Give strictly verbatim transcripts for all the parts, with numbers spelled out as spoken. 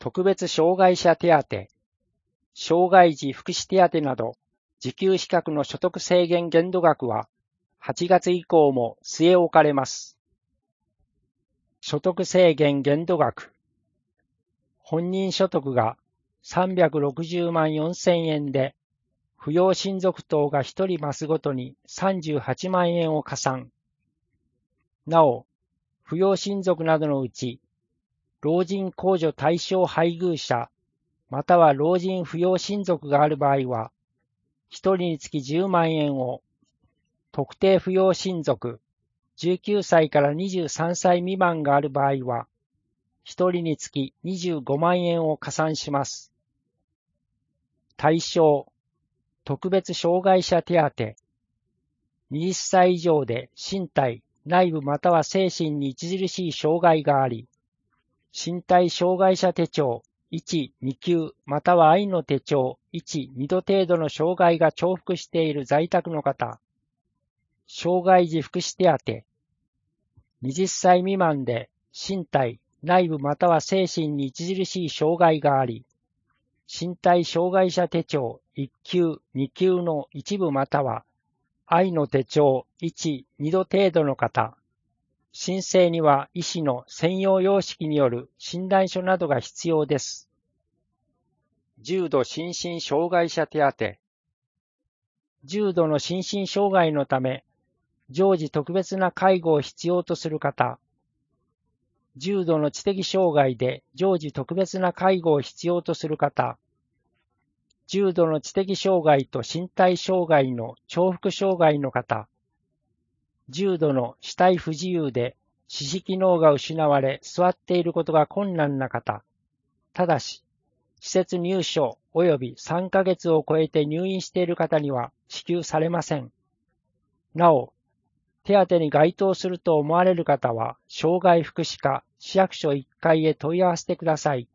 特別障害者手当、障害児福祉手当など、受給資格の所得制限限度額は、はちがつ以降も据え置かれます。所得制限限度額。本人所得がさんびゃくろくじゅうまんよんせんえんで、扶養親族等がひとり増すごとにさんじゅうはちまんえんを加算。なお、扶養親族などのうち、老人控除対象配偶者、または老人扶養親族がある場合は、ひとりにつきじゅうまんえんを、特定扶養親族、じゅうきゅうさいからにじゅうさんさい未満がある場合は、ひとりにつきにじゅうごまんえんを加算します。対象、特別障害者手当、はたち以上で身体、内部または精神に著しい障害があり、身体障害者手帳いち、に級または愛の手帳いち、にど程度の障害が重複している在宅の方、障害児福祉手当、はたち未満で身体、内部または精神に著しい障害があり、身体障害者手帳いっ級、に級の一部または愛の手帳いち、にど程度の方、申請には医師の専用様式による診断書などが必要です。重度心身障害者手当。重度の心身障害のため、常時特別な介護を必要とする方、重度の知的障害で常時特別な介護を必要とする方、重度の知的障害と身体障害の重複障害の方、重度の肢体不自由で四肢機能が失われ座っていることが困難な方、ただし、施設入所及びさんかげつを超えて入院している方には支給されません。なお、手当に該当すると思われる方は、障害福祉課市役所いっかいへ問い合わせてください。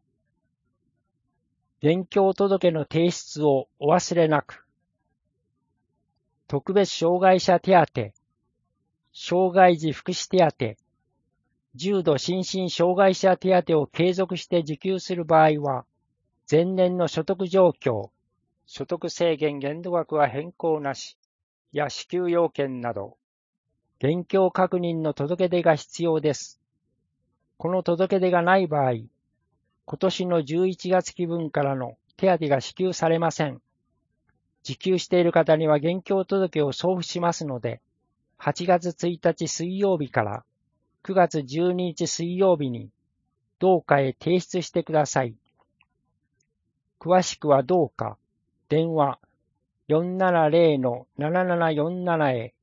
現況届の提出をお忘れなく。特別障害者手当、障害児福祉手当、重度心身障害者手当を継続して受給する場合は、前年の所得状況、所得制限限度額は変更なし、や支給要件など、現況確認の届け出が必要です。この届け出がない場合、今年のじゅういちがつ期分からの手当が支給されません。受給している方には現況届を送付しますので、はちがつついたち水曜日からくがつじゅうににち水曜日に同課へ提出してください。詳しくは同課、電話 よんななゼロのななななよんなな へ